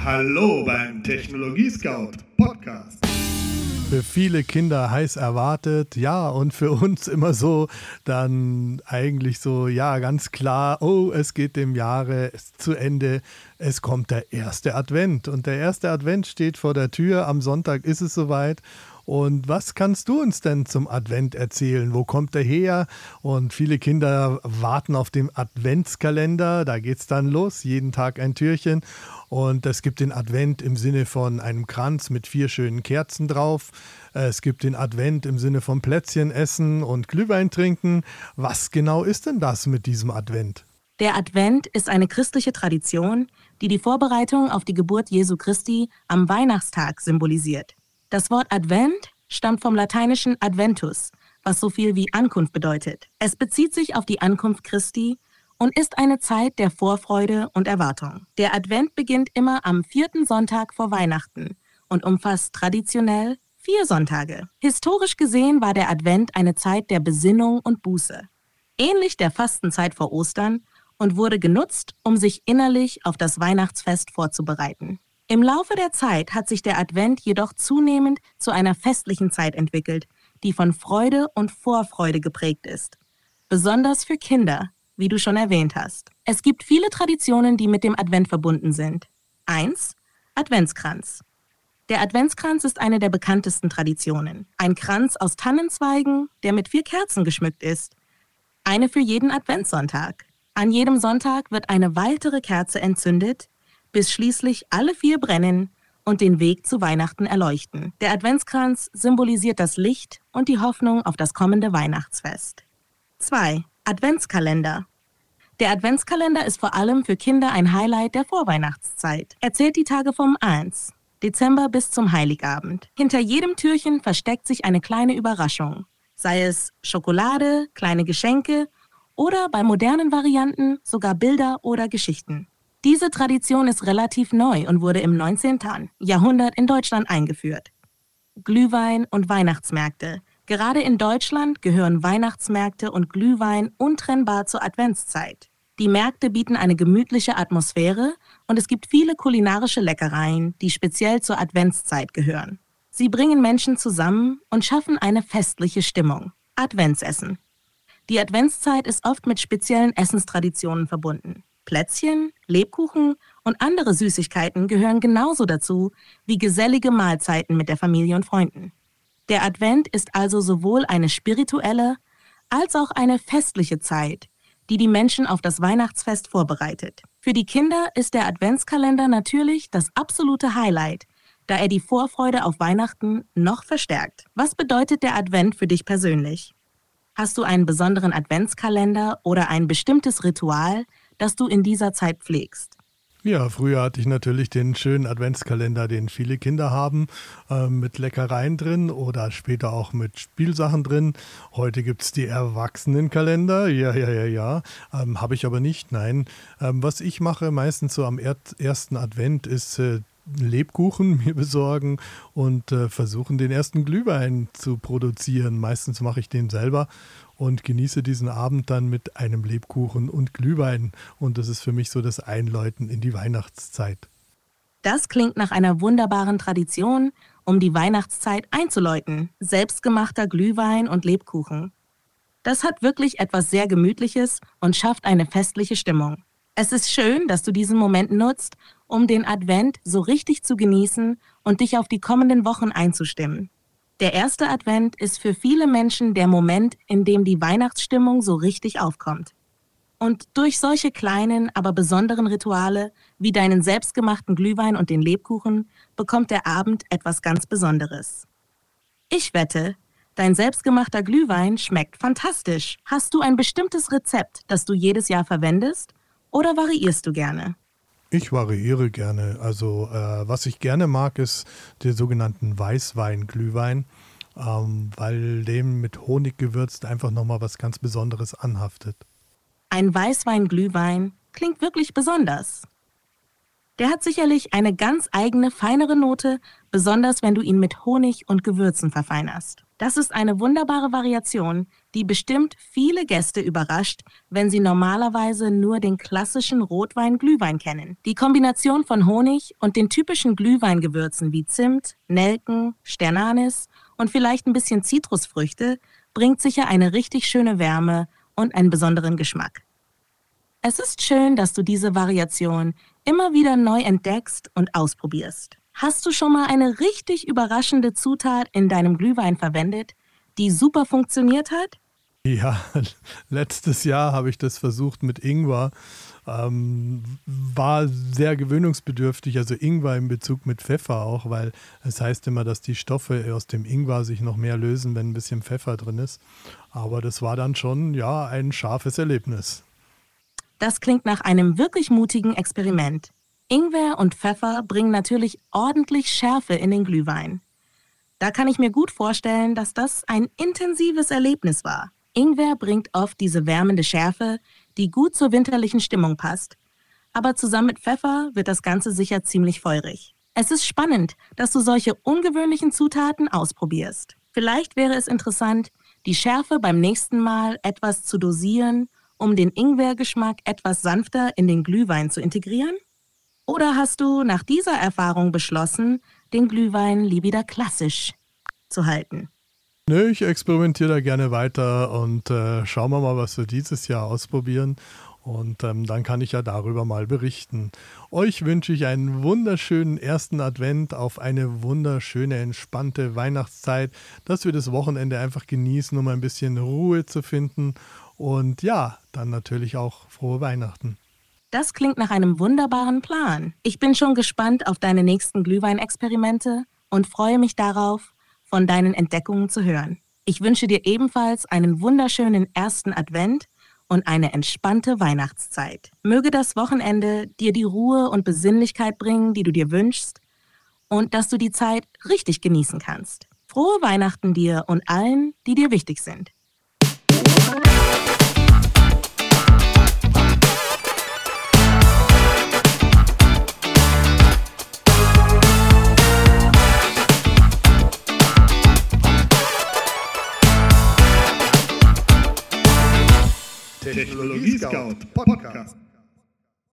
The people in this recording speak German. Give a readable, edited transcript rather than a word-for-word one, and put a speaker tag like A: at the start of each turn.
A: Hallo beim Technologie-Scout Podcast.
B: Für viele Kinder heiß erwartet, ja, und für uns immer so dann eigentlich so, ja, ganz klar, oh, es geht dem Jahre zu Ende, es kommt der erste Advent und der erste Advent steht vor der Tür, am Sonntag ist es soweit. Und was kannst du uns denn zum Advent erzählen? Wo kommt er her? Und viele Kinder warten auf den Adventskalender. Da geht es dann los, jeden Tag ein Türchen. Und es gibt den Advent im Sinne von einem Kranz mit 4 schönen Kerzen drauf. Es gibt den Advent im Sinne von Plätzchen essen und Glühwein trinken. Was genau ist denn das mit diesem Advent?
C: Der Advent ist eine christliche Tradition, die die Vorbereitung auf die Geburt Jesu Christi am Weihnachtstag symbolisiert. Das Wort Advent stammt vom lateinischen Adventus, was so viel wie Ankunft bedeutet. Es bezieht sich auf die Ankunft Christi und ist eine Zeit der Vorfreude und Erwartung. Der Advent beginnt immer am 4. Sonntag vor Weihnachten und umfasst traditionell 4 Sonntage. Historisch gesehen war der Advent eine Zeit der Besinnung und Buße, ähnlich der Fastenzeit vor Ostern, und wurde genutzt, um sich innerlich auf das Weihnachtsfest vorzubereiten. Im Laufe der Zeit hat sich der Advent jedoch zunehmend zu einer festlichen Zeit entwickelt, die von Freude und Vorfreude geprägt ist. Besonders für Kinder, wie du schon erwähnt hast. Es gibt viele Traditionen, die mit dem Advent verbunden sind. 1. Adventskranz. Der Adventskranz ist eine der bekanntesten Traditionen. Ein Kranz aus Tannenzweigen, der mit 4 Kerzen geschmückt ist. Eine für jeden Adventssonntag. An jedem Sonntag wird eine weitere Kerze entzündet, bis schließlich alle 4 brennen und den Weg zu Weihnachten erleuchten. Der Adventskranz symbolisiert das Licht und die Hoffnung auf das kommende Weihnachtsfest. 2. Adventskalender. Der Adventskalender ist vor allem für Kinder ein Highlight der Vorweihnachtszeit. Er zählt die Tage vom 1. Dezember bis zum Heiligabend. Hinter jedem Türchen versteckt sich eine kleine Überraschung, sei es Schokolade, kleine Geschenke oder bei modernen Varianten sogar Bilder oder Geschichten. Diese Tradition ist relativ neu und wurde im 19. Jahrhundert in Deutschland eingeführt. Glühwein und Weihnachtsmärkte. Gerade in Deutschland gehören Weihnachtsmärkte und Glühwein untrennbar zur Adventszeit. Die Märkte bieten eine gemütliche Atmosphäre und es gibt viele kulinarische Leckereien, die speziell zur Adventszeit gehören. Sie bringen Menschen zusammen und schaffen eine festliche Stimmung. Adventsessen. Die Adventszeit ist oft mit speziellen Essenstraditionen verbunden. Plätzchen, Lebkuchen und andere Süßigkeiten gehören genauso dazu wie gesellige Mahlzeiten mit der Familie und Freunden. Der Advent ist also sowohl eine spirituelle als auch eine festliche Zeit, die die Menschen auf das Weihnachtsfest vorbereitet. Für die Kinder ist der Adventskalender natürlich das absolute Highlight, da er die Vorfreude auf Weihnachten noch verstärkt. Was bedeutet der Advent für dich persönlich? Hast du einen besonderen Adventskalender oder ein bestimmtes Ritual, das du in dieser Zeit pflegst?
B: Ja, früher hatte ich natürlich den schönen Adventskalender, den viele Kinder haben, mit Leckereien drin oder später auch mit Spielsachen drin. Heute gibt es die Erwachsenenkalender, ja. Habe ich aber nicht, nein. Was ich mache meistens so am ersten Advent ist Lebkuchen mir besorgen und versuchen, den ersten Glühwein zu produzieren. Meistens mache ich den selber und genieße diesen Abend dann mit einem Lebkuchen und Glühwein. Und das ist für mich so das Einläuten in die Weihnachtszeit.
C: Das klingt nach einer wunderbaren Tradition, um die Weihnachtszeit einzuläuten. Selbstgemachter Glühwein und Lebkuchen. Das hat wirklich etwas sehr Gemütliches und schafft eine festliche Stimmung. Es ist schön, dass du diesen Moment nutzt, um den Advent so richtig zu genießen und dich auf die kommenden Wochen einzustimmen. Der erste Advent ist für viele Menschen der Moment, in dem die Weihnachtsstimmung so richtig aufkommt. Und durch solche kleinen, aber besonderen Rituale, wie deinen selbstgemachten Glühwein und den Lebkuchen, bekommt der Abend etwas ganz Besonderes. Ich wette, dein selbstgemachter Glühwein schmeckt fantastisch. Hast du ein bestimmtes Rezept, das du jedes Jahr verwendest, oder variierst du gerne?
B: Ich variiere gerne. Also was ich gerne mag, ist den sogenannten Weißwein-Glühwein, weil dem mit Honig gewürzt einfach nochmal was ganz Besonderes anhaftet.
C: Ein Weißwein-Glühwein klingt wirklich besonders. Der hat sicherlich eine ganz eigene, feinere Note, besonders wenn du ihn mit Honig und Gewürzen verfeinerst. Das ist eine wunderbare Variation, die bestimmt viele Gäste überrascht, wenn sie normalerweise nur den klassischen Rotwein-Glühwein kennen. Die Kombination von Honig und den typischen Glühweingewürzen wie Zimt, Nelken, Sternanis und vielleicht ein bisschen Zitrusfrüchte bringt sicher eine richtig schöne Wärme und einen besonderen Geschmack. Es ist schön, dass du diese Variation immer wieder neu entdeckst und ausprobierst. Hast du schon mal eine richtig überraschende Zutat in deinem Glühwein verwendet, die super funktioniert hat?
B: Ja, letztes Jahr habe ich das versucht mit Ingwer. War sehr gewöhnungsbedürftig, also Ingwer in Bezug mit Pfeffer auch, weil es heißt immer, dass die Stoffe aus dem Ingwer sich noch mehr lösen, wenn ein bisschen Pfeffer drin ist. Aber das war dann schon, ja, ein scharfes Erlebnis.
C: Das klingt nach einem wirklich mutigen Experiment. Ingwer und Pfeffer bringen natürlich ordentlich Schärfe in den Glühwein. Da kann ich mir gut vorstellen, dass das ein intensives Erlebnis war. Ingwer bringt oft diese wärmende Schärfe, die gut zur winterlichen Stimmung passt. Aber zusammen mit Pfeffer wird das Ganze sicher ziemlich feurig. Es ist spannend, dass du solche ungewöhnlichen Zutaten ausprobierst. Vielleicht wäre es interessant, die Schärfe beim nächsten Mal etwas zu dosieren, um den Ingwergeschmack etwas sanfter in den Glühwein zu integrieren? Oder hast du nach dieser Erfahrung beschlossen, den Glühwein lieber wieder klassisch zu halten?
B: Nö, ich experimentiere da gerne weiter und schauen wir mal, was wir dieses Jahr ausprobieren. Und dann kann ich ja darüber mal berichten. Euch wünsche ich einen wunderschönen ersten Advent auf eine wunderschöne, entspannte Weihnachtszeit, dass wir das Wochenende einfach genießen, um ein bisschen Ruhe zu finden. Und ja, dann natürlich auch frohe Weihnachten.
C: Das klingt nach einem wunderbaren Plan. Ich bin schon gespannt auf deine nächsten Glühweinexperimente und freue mich darauf, von deinen Entdeckungen zu hören. Ich wünsche dir ebenfalls einen wunderschönen ersten Advent und eine entspannte Weihnachtszeit. Möge das Wochenende dir die Ruhe und Besinnlichkeit bringen, die du dir wünschst, und dass du die Zeit richtig genießen kannst. Frohe Weihnachten dir und allen, die dir wichtig sind.
A: Technologie Scout Podcast.